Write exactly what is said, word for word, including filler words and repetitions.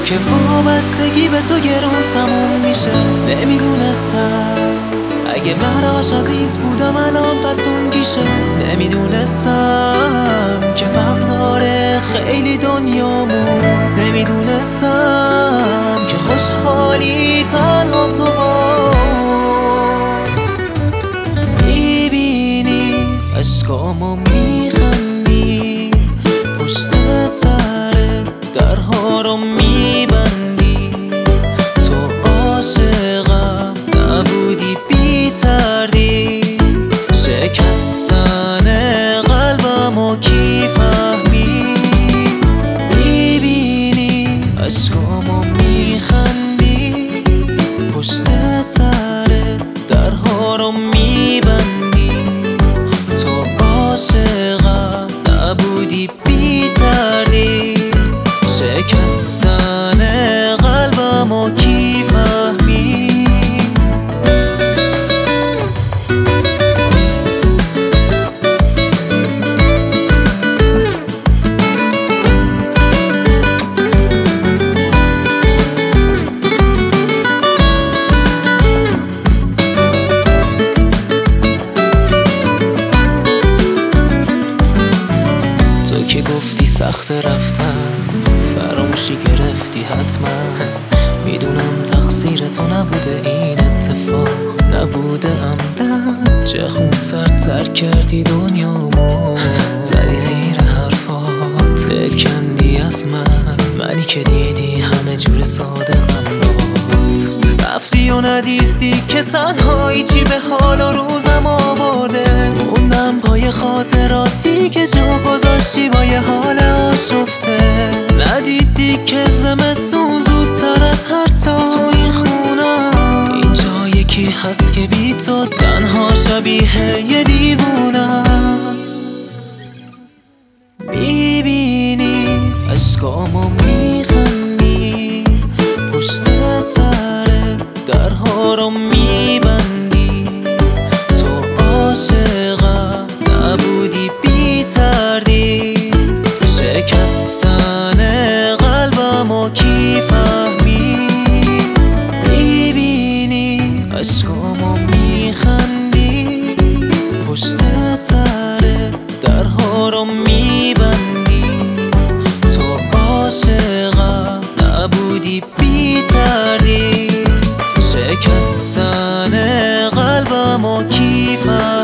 که وابستگی به تو گرون تموم میشه. نمیدونستم اگه براش عزیز بودم الان پس اون گیشه. نمیدونستم که فرق داره خیلی دنیامون. نمیدونستم که خوشحالی تنها تو با میبینی عشقامو میخندی، پشت سر درها رو میبندی. تو عاشقم نبودی بی تردید، شکستن قلبمو کی فهمید. میبینی عشقامو میخندی، پشت سر درها رو میبندی. تو عاشقم نبودی بی تردید، شکستن قلبمو کی فهمید. تو که گفتی سخت رفتن، فراموشی گرفتی حتما. میدونم تقصیر تو نبوده این اتفاق، نبوده عمدن. چه خون سردتر کردی دنیامو، زدی زیر حرفات، دل کندی از من. منی که دیدی همه جور صادقم داد، رفتی و ندیدی که تنهایی چی به حال و روزم آورده. موندم پای خاطراتی که جا گذاشتی با یه حال آشفته. ندیدی که زمستون زودتر از هر سال تو این خونم، اینجا یکی هست که بی تو تنها شبیه یه دیوونه است. میبینی عشقامو میخندی، پشت سر درها رو میبندی. تو عاشقم نبودی بی تردید، شکستن قلبمو کی فهمید. میبینی عشقامو میخندی، پشت سر درها رو میبندی. تو عاشقم نبودی بی تردید، شکستن قلبمو کی فهمید.